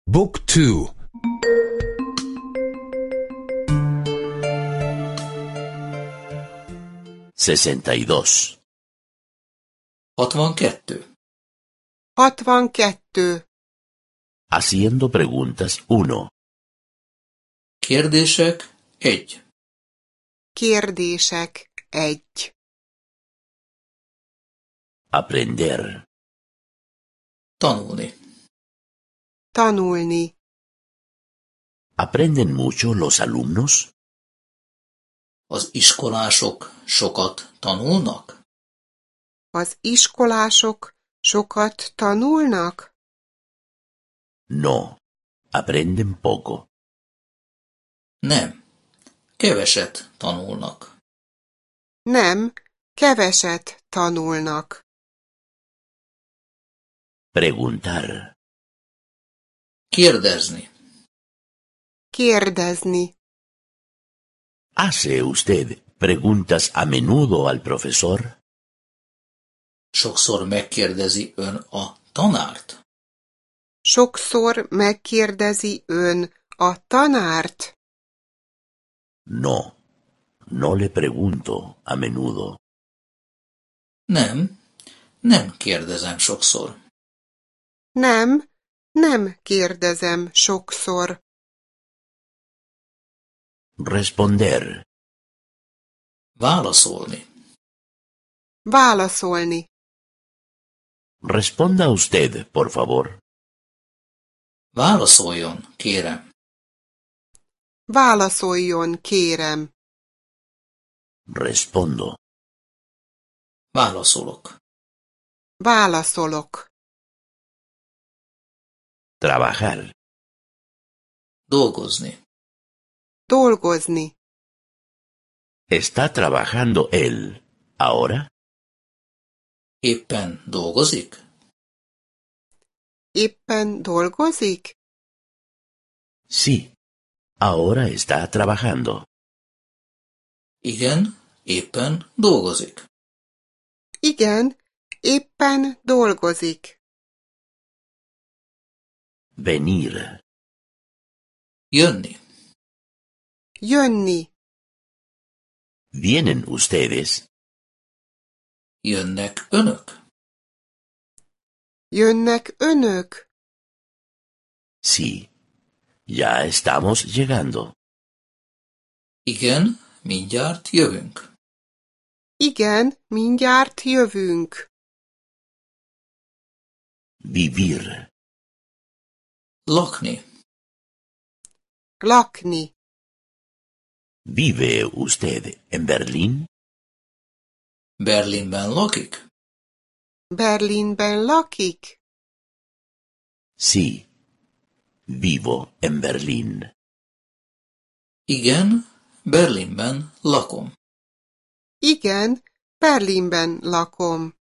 Book 2. 62. 62. 62. Haciendo preguntas 1. Kérdések 1. Kérdések 1. Aprender. Tanulni. Tanulni. ¿Aprenden mucho los alumnos? Az iskolások sokat tanulnak? Az iskolások sokat tanulnak? No. Aprenden poco. Nem. Keveset tanulnak. Nem, keveset tanulnak. Preguntar. Kérdezni. Kérdezni. ¿Hace usted preguntas a menudo al profesor? Sokszor megkérdezi ön a tanárt? Sokszor megkérdezi ön a tanárt? No. No le pregunto a menudo. Nem. Nem kérdezem sokszor. Nem, nem kérdezem sokszor. Responder. Válaszolni. Válaszolni. Responda usted, por favor. Válaszoljon, kérem. Válaszoljon, kérem. Respondo. Válaszolok. Válaszolok. Trabajar. Dolgozni. Dolgozni. ¿Está trabajando él ahora? Éppen dolgozik? Éppen dolgozik? Sí. Ahora está trabajando. Igen, éppen dolgozik. Igen, éppen dolgozik. Venir. Jönni. Jönni. ¿Vienen ustedes? Jönnek önök? Jönnek önök? Sí. Ya estamos llegando. Igen, mindjárt jövünk. Igen, mindjárt jövünk. Vivir. Lakni. Lakni. ¿Vive usted en Berlín? Berlinben lakik? Berlinben lakik? Sí. Vivo en Berlín. Igen, Berlinben lakom. Igen, Berlinben lakom.